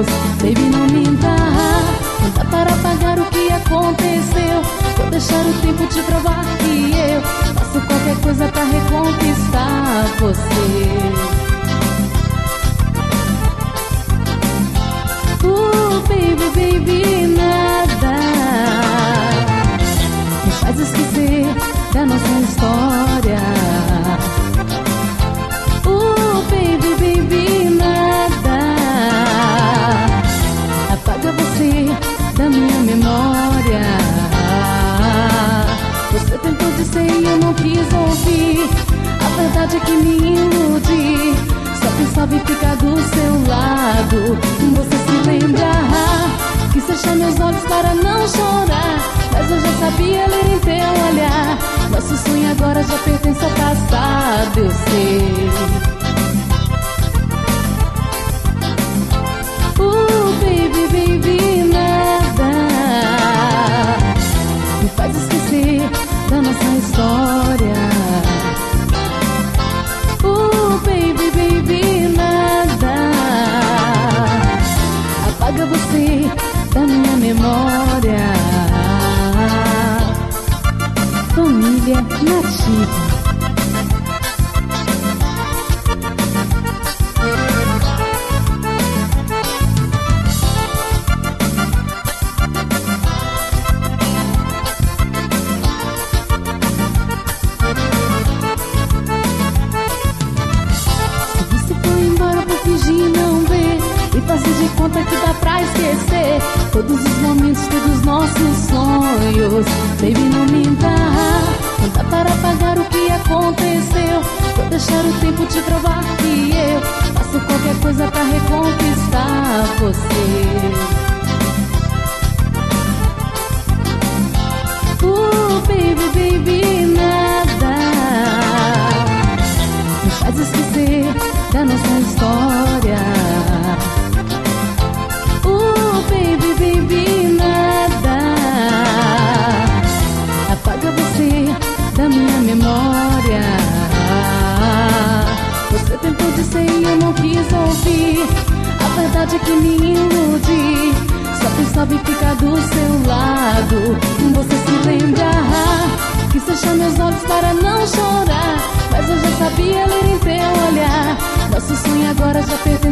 sonhos. Baby, não minta, não dá para apagar o que aconteceu. Vou deixar o tempo te provar que eu faço qualquer coisa pra reconquistar você. Baby, baby, nada me faz esquecer da nossa história. Baby, baby, nada apaga você da minha memória. Você tentou dizer e eu não quis ouvir. A verdade é que me iludi. Só pensava em ficar do seu lado. Você se lembra que fechar meus olhos para não chorar, mas eu já sabia ler em teu olhar. Nosso sonho agora já pertence ao passado, eu sei. Baby, baby, nada me faz esquecer da nossa história. Baby, baby, nada apaga você da minha memória. Família Nativa. Fazer de conta que dá pra esquecer todos os momentos, todos os nossos sonhos. Baby, não minta, não dá para apagar o que aconteceu. Vou deixar o tempo te provar que eu faço qualquer coisa pra reconquistar você. Baby, baby, nada me faz esquecer da nossa história. Baby, baby, nada apaga você da minha memória. Você tentou dizer e eu não quis ouvir. A verdade é que me iludi. Só pensava em ficar do seu lado. Você se lembra que fechar meus olhos para não chorar, mas eu já sabia ler em teu olhar. Nosso sonho agora já pertence